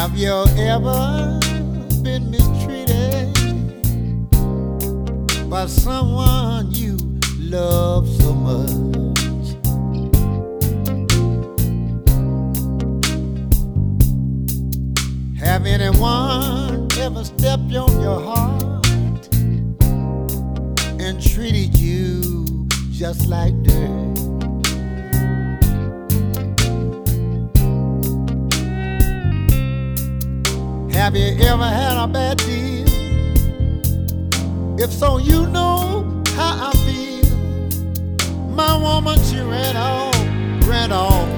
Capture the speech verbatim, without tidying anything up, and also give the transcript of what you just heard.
Have you ever been mistreated by someone you love so much? Have anyone ever stepped on your heart and treated you just like dirt? Have you ever had a bad deal? If so, you know how I feel. My woman, she ran off, ran off